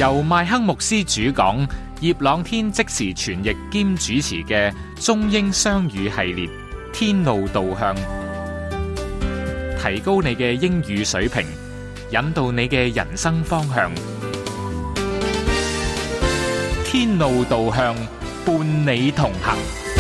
由麥克牧師主講，葉朗天即時傳譯兼主持嘅中英雙語系列《天路導向》，提高你嘅英語水平，引導你嘅人生方向。天路導向，伴你同行。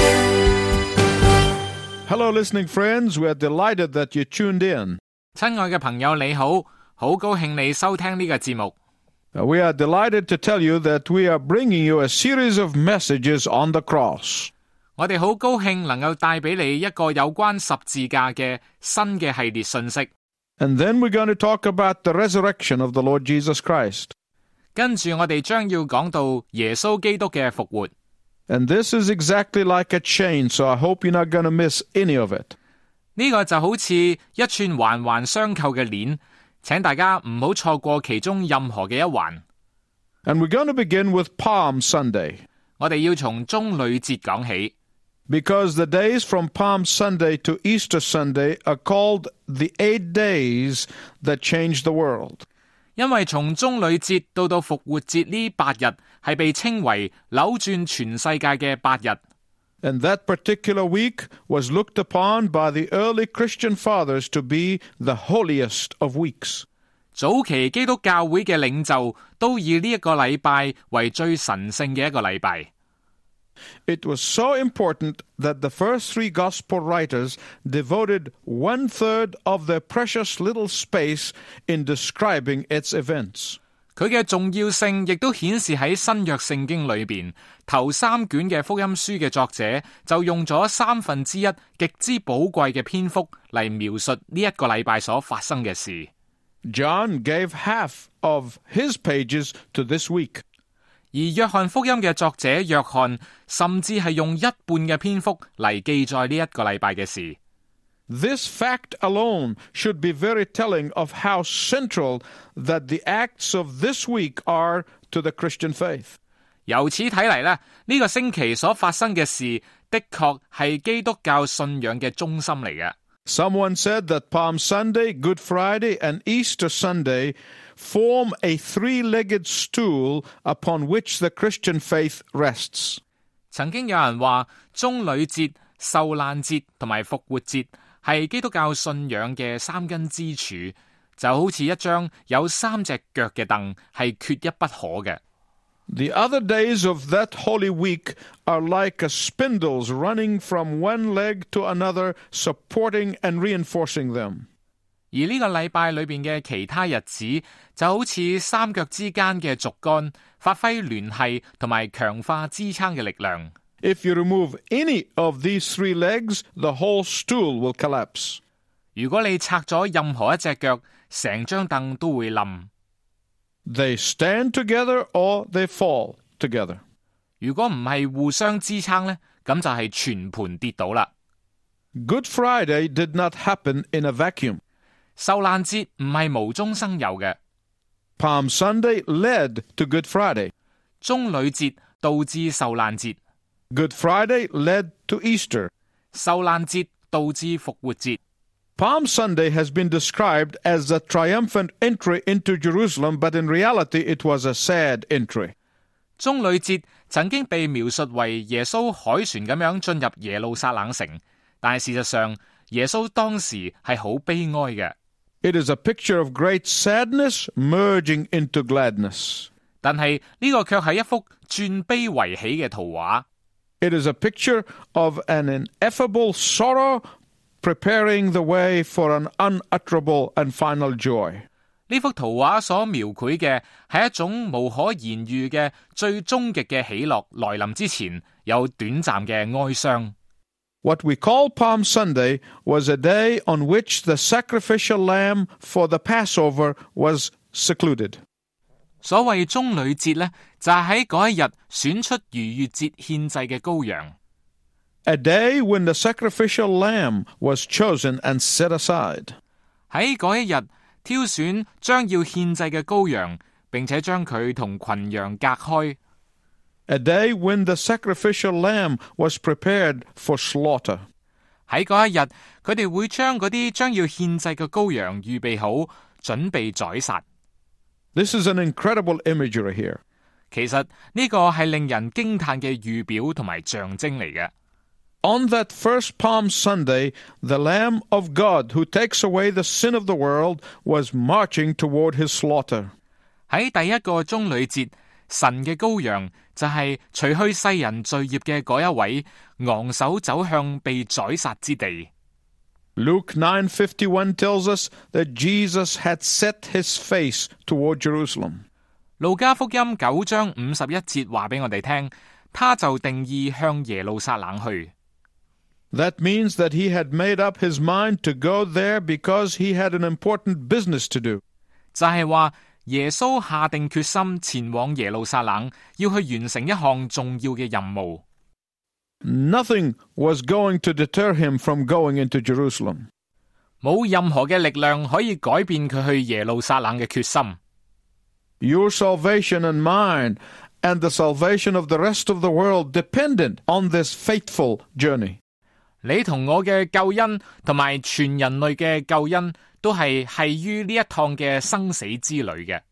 Hello, listening friends. We are delighted that you tuned in. 親愛嘅朋友，你好，好高興你收聽呢個節目。 We are delighted to tell you that we are bringing you a series of messages on the cross. 我哋好高興能夠帶俾你一個有關十字架嘅新嘅系列信息。 And then we're going to talk about the resurrection of the Lord Jesus Christ. 跟住我哋將要講到耶穌基督嘅復活。 And this is exactly like a chain, so I hope you're not going to miss any of it. 呢個就好似一串環環相扣嘅鏈，請大家唔好錯過其中任何嘅一環。 And we're going to begin with Palm Sunday. 我哋要從棕櫚節講起。 Because the days from Palm Sunday to Easter Sunday are called the 8 days that changed the world. 因為從棕櫚節到復活節呢8日係被稱為扭轉全世界嘅8日。 And that particular week was looked upon by the early Christian fathers to be the holiest of weeks. 早期基督教會嘅領袖都以呢一個禮拜為最神聖嘅一個禮拜。 It was so important that the first 3 gospel writers devoted 1/3 of their precious little space in describing its events. 佢嘅重要性亦都顯示喺新約聖經裏邊，頭3卷嘅福音書嘅作者就用咗1/3極之寶貴嘅篇幅嚟描述呢一個禮拜所發生嘅事。 John gave half of his pages to this week. 而約翰福音嘅作者約翰甚至係用1半嘅篇幅嚟記載呢一個禮拜嘅事。 This fact alone should be very telling of how central that the acts of this week are to the Christian faith. 由此睇嚟咧，呢個星期所發生嘅事，的確係基督教信仰嘅中心嚟嘅。 Someone said that Palm Sunday, Good Friday, and Easter Sunday form a 3-legged stool upon which the Christian faith rests. 曾經有人話，棕櫚節、受難節同埋復活節係基督教信仰嘅3根支柱，就好似一張有3隻腳嘅凳，係缺一不可嘅。 The other days of that Holy Week are like spindles running from one leg to another, supporting and reinforcing them. 而呢個禮拜裏邊嘅其他日子，就好似3腳之間嘅竹竿，發揮聯繫同埋強化支撐嘅力量。 If you remove any of these 3 legs, the whole stool will collapse. 如果你拆咗任何一隻腳，成張凳都會冧。 They stand together or they fall together. 如果唔係互相支撐呢，咁就係全盤跌倒啦。 Good Friday did not happen in a vacuum. 受難節唔係無中生有嘅。 Palm Sunday led to Good Friday. 棕櫚節導致受難節。 Good Friday led to Easter. 受難節導致復活節。 Palm Sunday has been described as a triumphant entry into Jerusalem, but in reality it was a sad entry. 棕櫚節曾經被描述為耶穌凱旋咁樣進入耶路撒冷城，但係事實上耶穌當時係好悲哀嘅。 It is a picture of great sadness merging into gladness. 但係呢個卻係一幅轉悲為喜嘅圖畫。 It is a picture of an ineffable sorrow preparing the way for an unutterable and final joy. 呢幅圖畫所描繪嘅係一種無可言喻嘅最終極嘅喜樂來臨之前，有短暫嘅哀傷。 What we call Palm Sunday was a day on which the sacrificial lamb for the Passover was secluded. 所謂棕櫚節呢，就係喺嗰一日選出逾越節獻祭嘅羔羊。 A day when the sacrificial lamb was chosen and set aside. 喺嗰一日挑選將要獻祭嘅羔羊，並且將佢同群羊隔開。 A day when the sacrificial lamb was prepared for slaughter. 喺嗰一日，佢哋會將嗰啲將要獻祭嘅羔羊預備好，準備宰殺。 This is an incredible imagery here. 其實呢個係令人驚嘆嘅預表同埋象徵嚟嘅。 On that first Palm Sunday, the Lamb of God who takes away the sin of the world was marching toward his slaughter. 喺第一個棕櫚節，神嘅羔羊就係除去世人罪孽嘅嗰一位，昂首走向被宰殺之地。 Luke 9:51 tells us that Jesus had set his face toward Jerusalem. 路加福音9章51節話俾我哋聽，他就定意向耶路撒冷去。 That means that he had made up his mind to go there because he had an important business to do. 就係話耶穌下定決心前往耶路撒冷，要去完成一項重要嘅任務。 Nothing was going to deter him from going into Jerusalem. 冇任何嘅力量可以改變佢去耶路撒冷嘅決心。 Your salvation and mine and the salvation of the rest of the world dependent on this fateful journey. 你同我嘅救恩同埋全人類嘅救恩都係於呢一趟嘅生死之旅嘅。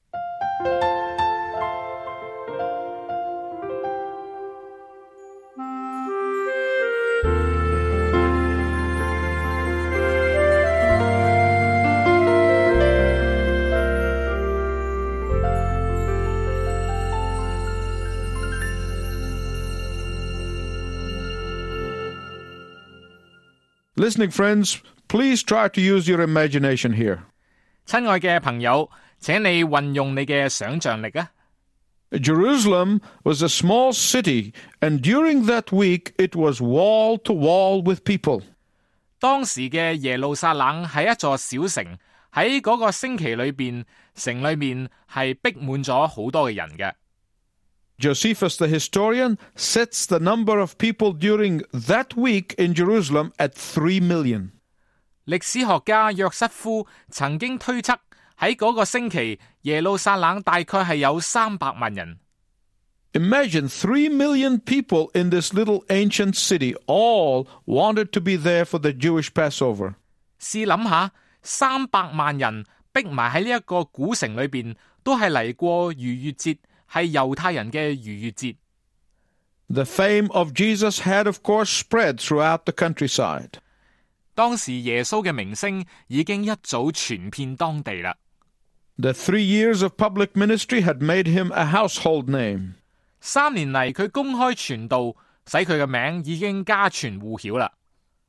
Listening friends, please try to use your imagination here. 親愛嘅朋友，請你運用你嘅想像力啊！ Jerusalem was a small city, and during that week it was wall to wall with people. 當時嘅耶路撒冷係一座小城，喺嗰個星期裏邊，城裏面係逼滿咗好多嘅人嘅。 Josephus the historian sets the number of people during that week in Jerusalem at 3 million. 歷史學家約瑟夫曾經推測喺嗰個星期，耶路撒冷大概係有300萬人。 Imagine 3 million people in this little ancient city, all wanted to be there for the Jewish Passover. 試諗下，300萬人逼埋喺呢一個古城裏邊，都係嚟過逾越節，係猶太人嘅逾越節。 The fame of Jesus had, of course, spread throughout the countryside. 當時耶穌嘅名聲已經一早傳遍當地啦。 The 3 years of public ministry had made him a household name. 3年嚟佢公開傳道，使佢嘅名已經家傳戶曉啦。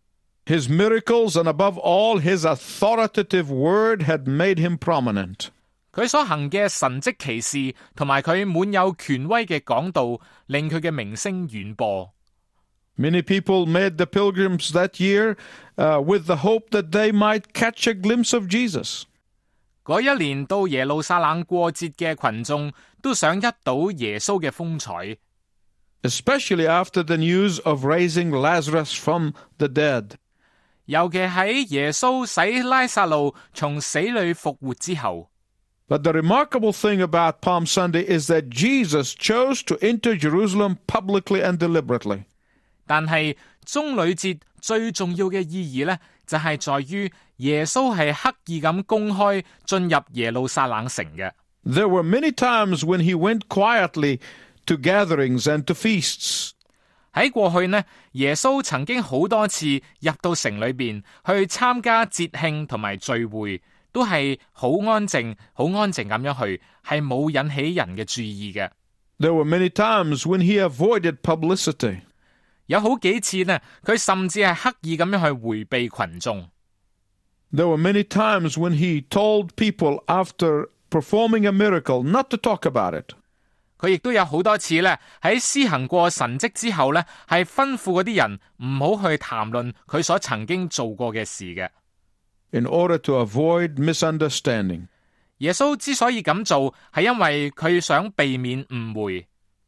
His miracles and above all his authoritative word had made him prominent. 佢所行嘅神蹟奇事同埋佢滿有權威嘅講道，令佢嘅名聲遠播。 Many people made the pilgrims that year with the hope that they might catch a glimpse of Jesus. 嗰一年到耶路撒冷過節嘅群眾都想一睹耶穌嘅風采。 Especially after the news of raising Lazarus from the dead. 尤其喺耶穌使拉撒路從死裏復活之後。 But the remarkable thing about Palm Sunday is that Jesus chose to enter Jerusalem publicly and deliberately. 但係棕櫚節最重要嘅意義呢，就係在於耶穌係刻意咁公開進入耶路撒冷城嘅。 There were many times when he went quietly to gatherings and to feasts. 喺過去呢，耶穌曾經好多次入到城裏邊去參加節慶同埋聚會，都係好安靜咁樣去，係冇引起人嘅注意嘅。 There were many times when he avoided publicity. 有好幾次呢，佢甚至係刻意咁樣去迴避群眾。 There were many times when he told people after performing a miracle not to talk about it. 佢亦都有好多次呢，喺施行過神蹟之後呢，係吩咐嗰啲人唔好去談論佢所曾經做過嘅事嘅。 In order to avoid misunderstanding. 耶穌之所以咁做，係因為佢想避免誤會。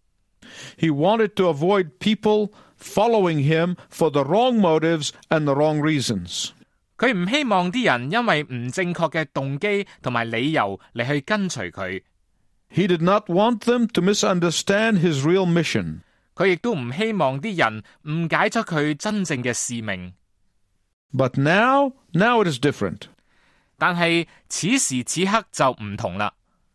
He wanted to avoid people following him for the wrong motives and the wrong reasons. 佢唔希望啲人因為唔正確嘅動機同埋理由嚟去跟隨佢。 He did not want them to misunderstand his real mission. 佢亦都唔希望啲人誤解咗佢真正嘅使命。 But now it is different. 但係此時此刻就唔同啦。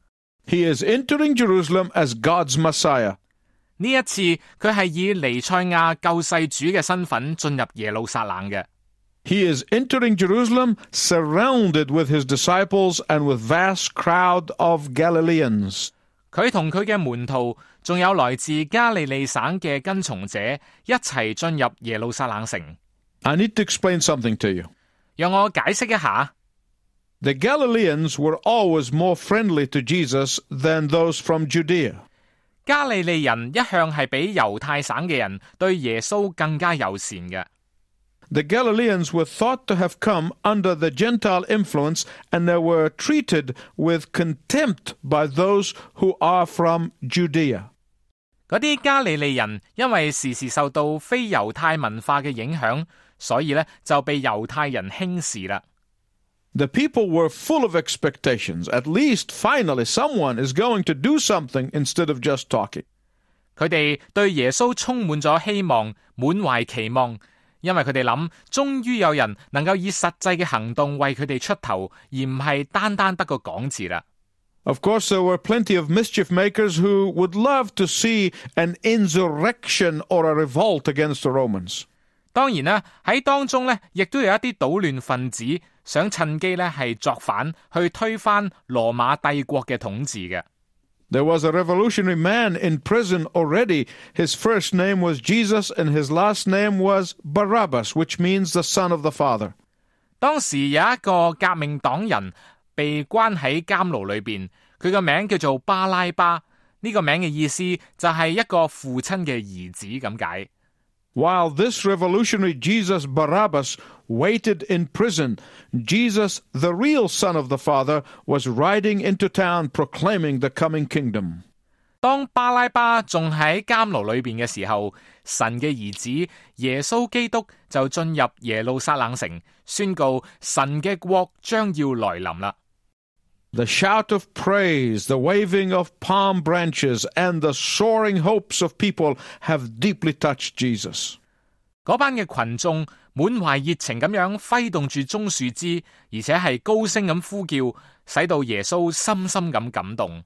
He is entering Jerusalem as God's Messiah. 呢一次佢係以彌賽亞救世主嘅身份進入耶路撒冷嘅。 He is entering Jerusalem surrounded with his disciples and with vast crowd of Galileans. 佢同佢嘅門徒，仲有來自加利利省嘅跟從者一齊進入耶路撒冷城。 I need to explain something to you. 讓我解釋一下。 The Galileans were always more friendly to Jesus than those from Judea. 加利利人一向係比猶太省嘅人對耶穌更加友善嘅。 The Galileans were thought to have come under the Gentile influence, and they were treated with contempt by those who are from Judea. 嗰啲加利利人因為時時受到非猶太文化嘅影響，所以就被猶太人輕視啦。 The people were full of expectations. At least, finally, someone is going to do something instead of just talking. 佢哋對耶穌充滿咗希望，滿懷期望，因為佢哋諗，終於有人能夠以實際嘅行動為佢哋出頭，而唔係單單得個講字啦。 Of course, there were plenty of mischief makers who would love to see an insurrection or a revolt against the Romans. 當然啦，喺當中亦都有一啲搗亂分子想趁機係作反，去推翻羅馬帝國嘅統治嘅。 There was a revolutionary man in prison already. His first name was Jesus and his last name was Barabbas, which means the son of the Father. 當時有一個革命黨人被關喺監牢裏邊，佢個名叫做巴拉巴，呢個名嘅意思就係一個父親嘅兒子咁解。 While this revolutionary Jesus Barabbas waited in prison, Jesus, the real son of the Father, was riding into town proclaiming the coming kingdom. 當巴拉巴仲喺監牢裏邊嘅時候，神嘅兒子耶穌基督就進入耶路撒冷城，宣告神嘅國將要來臨啦。 The shout of praise, the waving of palm branches, and the soaring hopes of people have deeply touched Jesus. 嗰班嘅群眾滿懷熱情咁樣揮動住棕樹枝，而且係高聲咁呼叫，使到耶穌深深咁感動。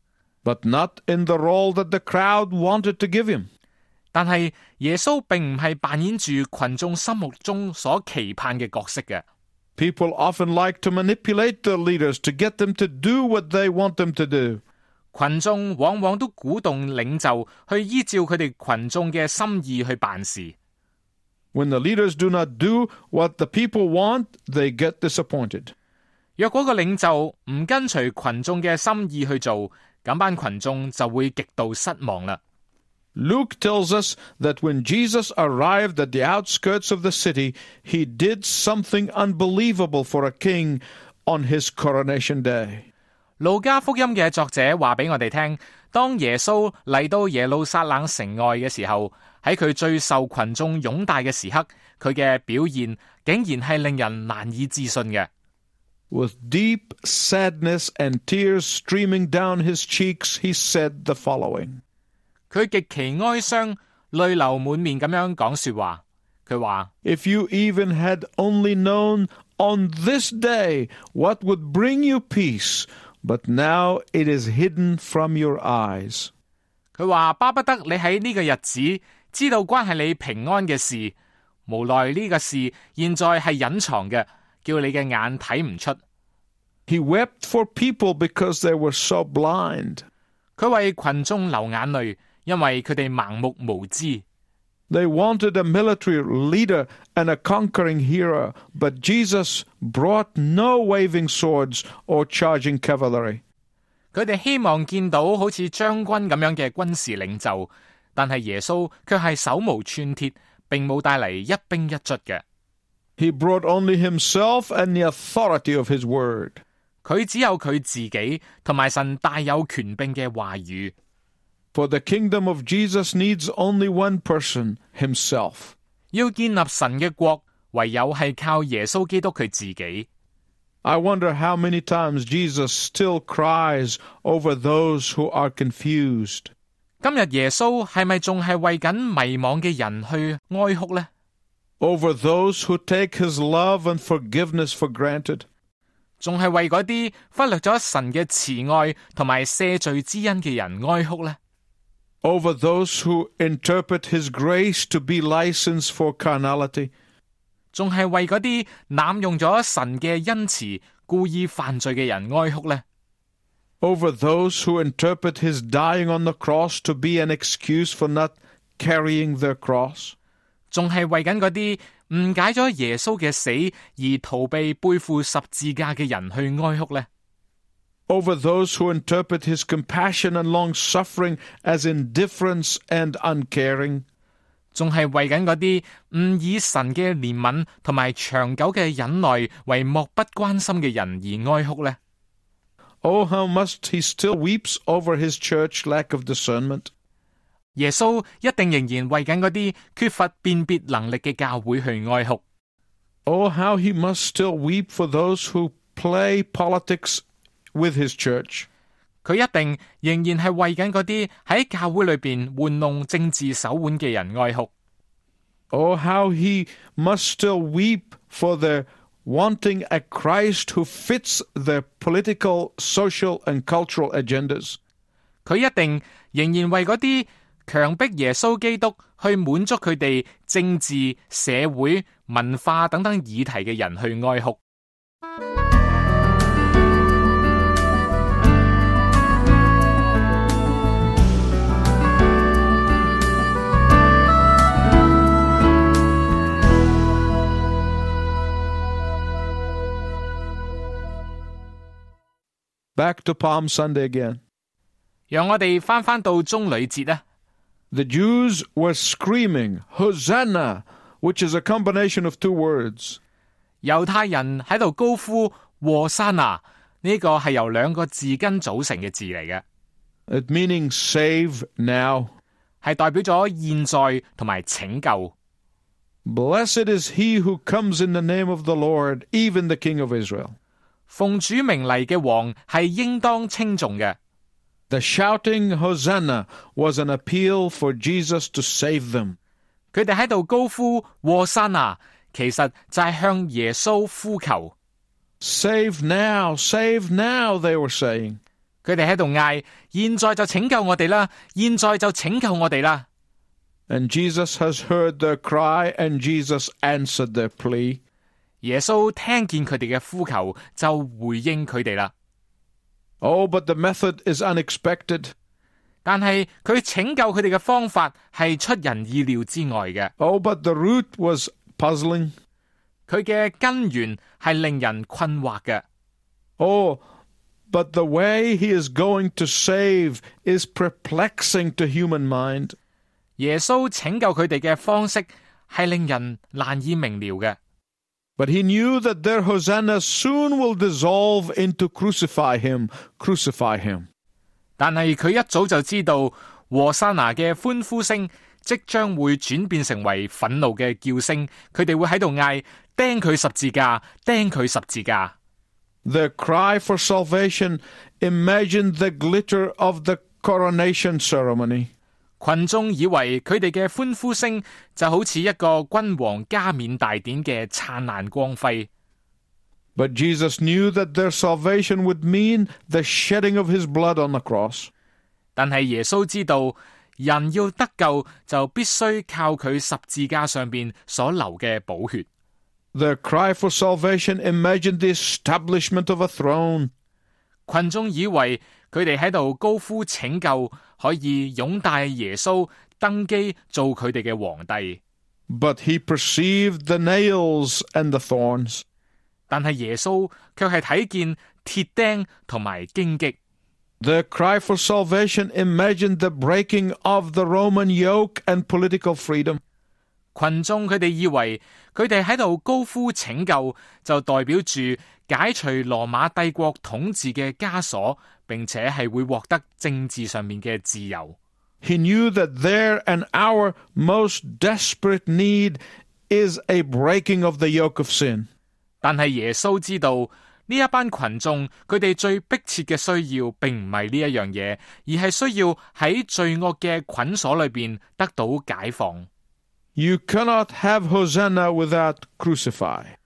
But not in the role that the crowd wanted to give him. 但係耶穌並唔係扮演住群眾心目中所期盼嘅角色嘅。 People often like to manipulate their leaders to get them to do what they want them to do. 群眾往往都鼓動領袖去依照佢哋群眾嘅心意去辦事。 When the leaders do not do what the people want, they get disappointed. 若果個領袖唔跟隨群眾嘅心意去做，咁班群眾就會極度失望啦。 Luke tells us that when Jesus arrived at the outskirts of the city, he did something unbelievable for a king on his coronation day. 路加福音嘅作者話俾我哋聽，當耶穌嚟到耶路撒冷城外嘅時候，喺佢最受群眾擁戴嘅時刻，佢嘅表現竟然係令人難以置信嘅。 With deep sadness and tears streaming down his cheeks, he said the following. 佢極其哀傷，淚流滿面咁樣講說話。佢話 If you even had only known on this day what would bring you peace, but now it is hidden from your eyes. 佢話巴不得你喺呢個日子知道關係你平安嘅事，無奈呢個事現在係隱藏嘅，叫你嘅眼睇唔出。 He wept for people because they were so blind. 佢為群眾流眼淚，因為佢哋盲目無知。 They wanted a military leader and a conquering hero, but Jesus brought no waving swords or charging cavalry. 佢哋希望見到好似將軍咁樣嘅軍事領袖，但係耶穌卻係手無寸鐵，並冇帶嚟一兵一卒嘅。 He brought only himself and the authority of his word. 佢只有佢自己同埋神大有權柄嘅話語。 For the kingdom of Jesus needs only one person, himself. 要建立神嘅國，唯有係靠耶穌基督佢自己。 I wonder how many times Jesus still cries over those who are confused. 今日耶穌係咪仲係為緊迷惘嘅人去哀哭呢？ Over those who take his love and forgiveness for granted. 仲係為嗰啲忽略咗神嘅慈愛同埋赦罪之恩嘅人哀哭呢？ Over those who interpret his grace to be license for carnality. 仲係為嗰啲濫用咗神嘅恩慈故意犯罪嘅人哀哭呢？ Over those who interpret his dying on the cross to be an excuse for not carrying their cross. 仲係為緊嗰啲誤解咗耶穌嘅死而逃避背負十字架嘅人去哀哭呢？ Over those who interpret his compassion and long-suffering as indifference and uncaring. 仲係為緊嗰啲誤以神嘅憐憫同埋長久嘅忍耐為漠不關心嘅人而哀哭呢？ Oh, how much he still weeps over his church lack of discernment. 耶穌一定仍然為緊嗰啲缺乏辨別能力嘅教會去哀哭。 Oh, how he must still weep for those who play politics with his church. 佢一定仍然係為緊嗰啲喺教會裏邊玩弄政治手腕嘅人哀哭。 Oh, how he must still weep for their wanting a Christ who fits their political, social, and cultural agendas. 佢一定仍然為嗰啲強迫耶穌基督去滿足佢哋政治、社會、文化等等議題嘅人去哀哭。 Back to Palm Sunday again. 讓我哋翻到棕櫚節啊！ The Jews were screaming, Hosanna, which is a combination of two words. 猶太人喺度高呼和散那，呢個係由兩個字根組成嘅字嚟嘅。 It meaning save now. 係代表咗現在同埋拯救。 Blessed is he who comes in the name of the Lord, even the King of Israel. 奉主名嚟嘅王係應當稱頌嘅。 The shouting Hosanna was an appeal for Jesus to save them. 佢哋喺度高呼和散那，其實就係向耶穌呼求。 Save now, they were saying. 佢哋喺度嗌，現在就拯救我哋啦，現在就拯救我哋啦。 And Jesus has heard their cry, and Jesus answered their plea. 耶穌聽見佢哋嘅呼求，就回應佢哋啦。 Oh, but the method is unexpected. 但係佢拯救佢哋嘅方法係出人意料之外嘅。 Oh, but the root was puzzling. 佢嘅根源係令人困惑嘅。 Oh, but the way he is going to save is perplexing to human mind. 耶穌拯救佢哋嘅方式係令人難以明了嘅。 But he knew that their hosanna soon will dissolve into crucify him, crucify him. 但係佢一早就知道和散那嘅歡呼聲即將會轉變成為憤怒嘅叫聲，佢哋會喺度嗌釘佢十字架，釘佢十字架。 Their cry for salvation imagined the glitter of the coronation ceremony. 群眾以為佢哋嘅歡呼聲就好似一個君王加冕大典嘅燦爛光輝。 But Jesus knew that their salvation would mean the shedding of his blood on the cross. 但係耶穌知道，人要得救就必須靠佢十字架上邊所流嘅寶血。 Their cry for salvation imagined the establishment of a throne. 群眾以為佢哋喺度高呼拯救，可以擁戴耶穌登基做佢哋嘅皇帝。 But he perceived the nails and the thorns. 但係耶穌卻係睇見鐵釘同埋荊棘。 Their cry for salvation imagined the breaking of the Roman yoke and political freedom. 群眾佢哋以為佢哋喺度高呼拯救，就代表住解除羅馬帝國統治嘅枷鎖，並且係會獲得政治上面嘅自由。 He knew that their and our most desperate need is a breaking of the yoke of sin. 但係耶穌知道呢一班群眾佢哋最迫切嘅需要，並唔係呢一樣嘢，而係需要喺罪惡嘅捆鎖裏邊得到解放。 You cannot have Hosanna without crucify.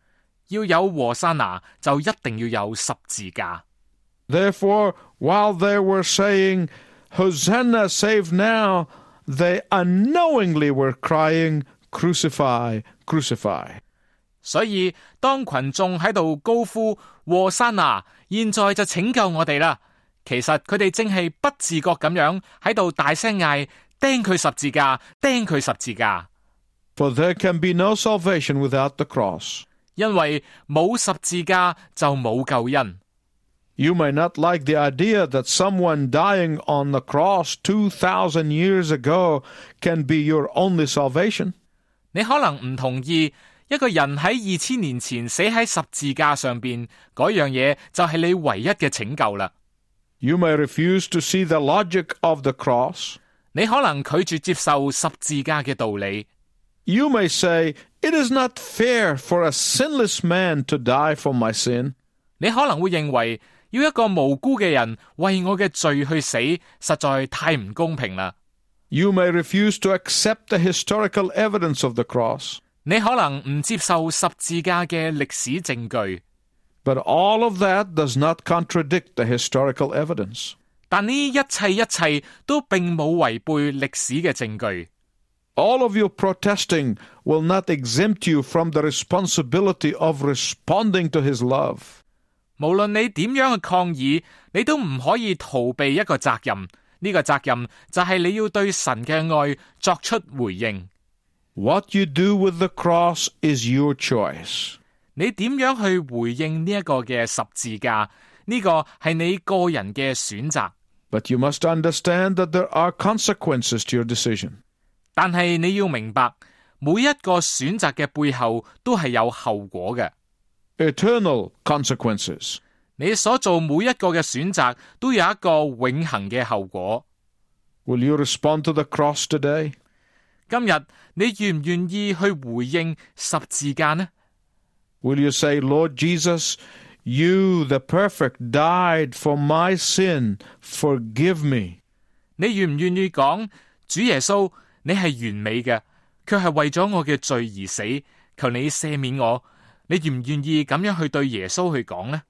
要有和散那，就一定要有十字架。 Therefore, while they were saying, Hosanna, save now, they unknowingly were crying, Crucify, crucify. 所以當群眾喺度高呼和散那，現在就拯救我哋啦，其實佢哋正係不自覺咁樣喺度大聲嗌，釘佢十字架，釘佢十字架。 For there can be no salvation without the cross. 因為冇十字架就冇救恩。 You may not like the idea that someone dying on the cross 2,000 years ago can be your only salvation. 你可能唔同意一個人喺2000年前死喺十字架上邊，嗰樣嘢就係你唯一嘅拯救啦。 You may refuse to see the logic of the cross. 你可能拒絕接受十字架嘅道理。 You may say, it is not fair for a sinless man to die for my sin. 你可能會認為要一個無辜嘅人為我嘅罪去死，實在太唔公平啦。 You may refuse to accept the historical evidence of the cross. 你可能唔接受十字架嘅歷史證據。 But all of that does not contradict the historical evidence. 但呢一切都並冇違背歷史嘅證據。 All of your protesting will not exempt you from the responsibility of responding to his love. 無論你點樣去抗議，你都唔可以逃避一個責任。呢個責任就係你要對神嘅愛作出回應。 What you do with the cross is your choice. 你點樣去回應呢一個嘅十字架？呢個係你個人嘅選擇。 But you must understand that there are consequences to your decision. 但係你要明白，每一個選擇嘅背後都係有後果嘅。 Eternal consequences. 你所做每一個嘅選擇都有一個永恆嘅後果。 Will you respond to the cross today? 今日你願唔願意去回應十字架呢？ Will you say, Lord Jesus, you, the perfect, died for my sin. Forgive me. 你願唔願意講，主耶穌，你係完美嘅，卻係為咗我嘅罪而死，求你赦免我。你願唔願意咁樣去對耶穌去講呢？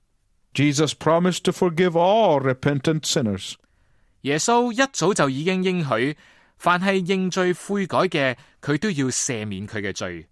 Jesus promised to forgive all repentant sinners. 耶穌一早就已經應許，凡係認罪悔改嘅，佢都要赦免佢嘅罪。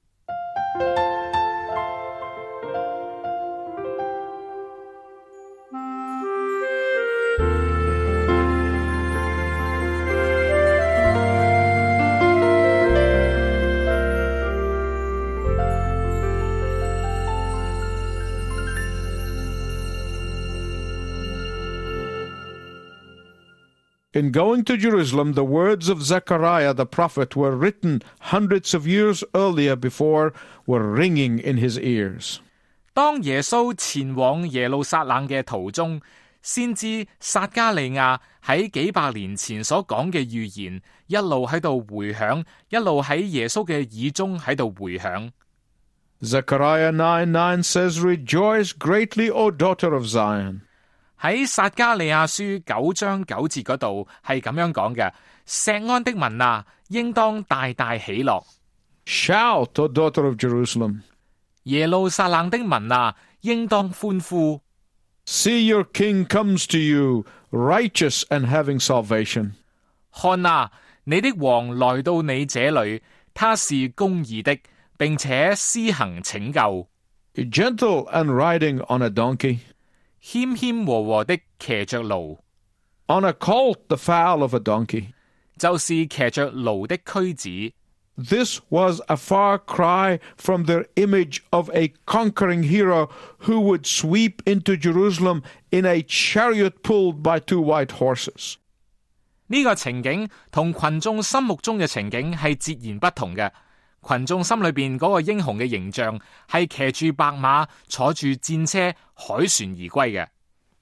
In going to Jerusalem, the words of Zechariah the prophet were written hundreds of years earlier before were ringing in his ears. 當耶穌前往耶路撒冷嘅途中，先知撒迦利亞喺幾百年前所講嘅預言，一路喺度回響，一路喺耶穌嘅耳中喺度回響。 Zechariah 9:9 says, Rejoice greatly, O daughter of Zion. 喺撒迦利亞書9章9節嗰度係咁樣講嘅，錫安的民啊，應當大大喜樂。 Shout, O daughter of Jerusalem. 耶路撒冷的民啊，應當歡呼。 See your king comes to you, righteous and having salvation. 看啊，你的王來到你這裏，他是公義的，並且施行拯救。 Gentle and riding on a donkey. 謙謙和和的騎着驢 On a colt, the foal of a donkey. 就是騎着驢的駒子。 This was a far cry from their image of a conquering hero who would sweep into Jerusalem in a chariot pulled by 2 white horses. 呢個情景同群眾心目中嘅情景係截然不同嘅。群眾心裏邊嗰個英雄嘅形象係騎住白馬，坐住戰車，凱旋而歸嘅。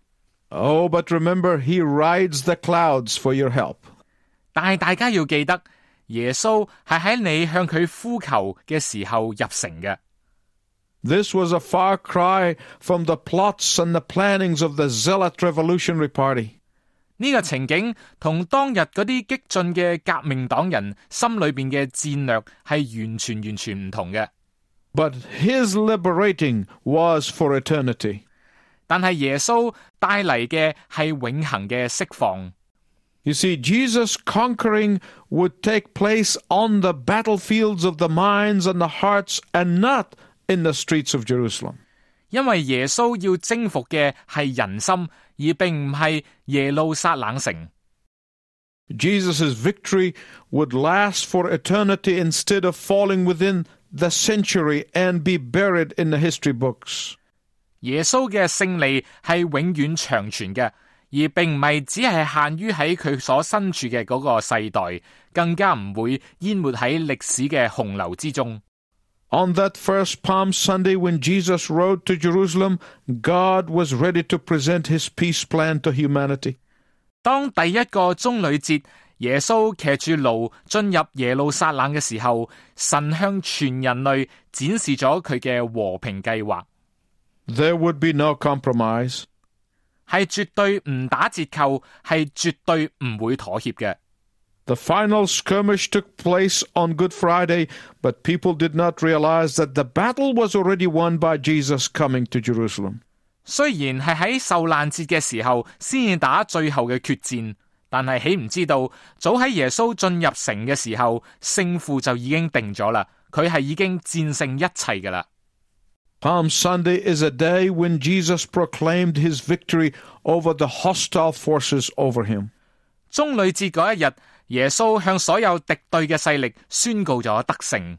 Oh, but remember, he rides the clouds for your help. 但係大家要記得，耶穌係喺你向佢呼求嘅時候入城嘅。 This was a far cry from the plots and the plannings of the zealot revolutionary party. 呢個情景同當日嗰啲激進嘅革命黨人心裏邊嘅戰略係完全唔同嘅。 But his liberating was for eternity. 但係耶穌帶嚟嘅係永恆嘅釋放。 You see, Jesus' conquering would take place on the battlefields of the minds and the hearts and not in the streets of Jerusalem. 因為耶穌要征服嘅係人心，而並唔係耶路撒冷城。 Jesus' victory would last for eternity instead of falling within the century and be buried in the history books. 耶穌嘅勝利係永遠長存嘅，而並唔係只係限於喺佢所身處嘅嗰個世代，更加唔會淹沒喺歷史嘅洪流之中。 On that first Palm Sunday when Jesus rode to Jerusalem, God was ready to present his peace plan to humanity. 當第一個棕櫚節，耶穌騎住驢進入耶路撒冷嘅時候，神向全人類展示咗佢嘅和平計劃。 There would be no compromise. 係絕對唔打折扣，係絕對唔會妥協嘅。 The final skirmish took place on Good Friday, but people did not realize that the battle was already won by Jesus coming to Jerusalem. 雖然係喺受難節嘅時候先至打最後嘅決戰，但係豈唔知道早喺耶穌進入城嘅時候，勝負就已經定咗啦。佢係已經戰勝一切噶啦。 Palm Sunday is a day when Jesus proclaimed his victory over the hostile forces over him. 棕櫚節嗰一日，耶穌向所有敵對嘅勢力宣告咗得勝。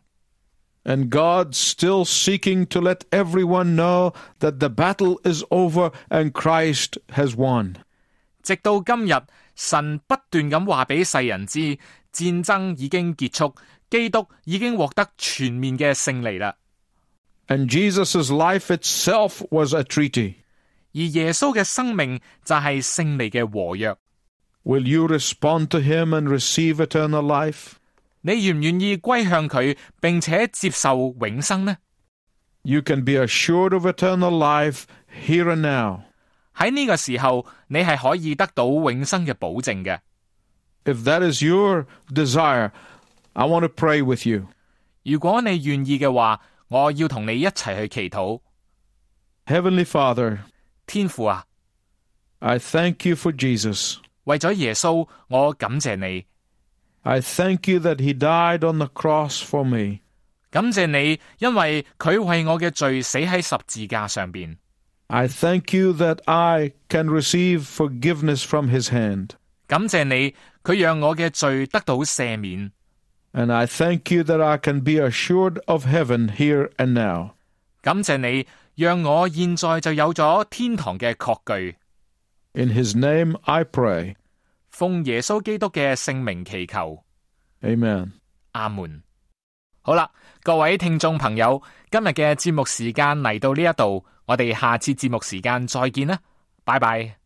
And God's still seeking to let everyone know that the battle is over and Christ has won. 直到今日，神不斷咁話俾世人知，戰爭已經結束，基督已經獲得全面嘅勝利啦。 And Jesus' life itself was a treaty. 而耶穌嘅生命就係勝利嘅和約。 Will you respond to him and receive eternal life? 你願唔願意歸向佢，並且接受永生呢？ You can be assured of eternal life here and now. 喺呢個時候，你係可以得到永生嘅保證嘅。 If that is your desire, I want to pray with you. 如果你願意嘅話，我要同你一齊去祈禱。 Heavenly Father, 天父啊， I thank you for Jesus. 為咗耶穌，我感謝你。 I thank you that he died on the cross for me. 感謝你，因為佢為我嘅罪死喺十字架上邊。 I thank you that I can receive forgiveness from his hand. 感謝你，佢讓我嘅罪得到赦免。 And I thank you that I can be assured of heaven here and now. 感謝你，讓我現在就有咗天堂嘅確據。 In his name I pray. 奉耶穌基督嘅聖名祈求。 Amen. 阿門。好啦，各位聽眾朋友，今日嘅節目時間嚟到呢一度，我哋下次節目時間再見啦，拜拜。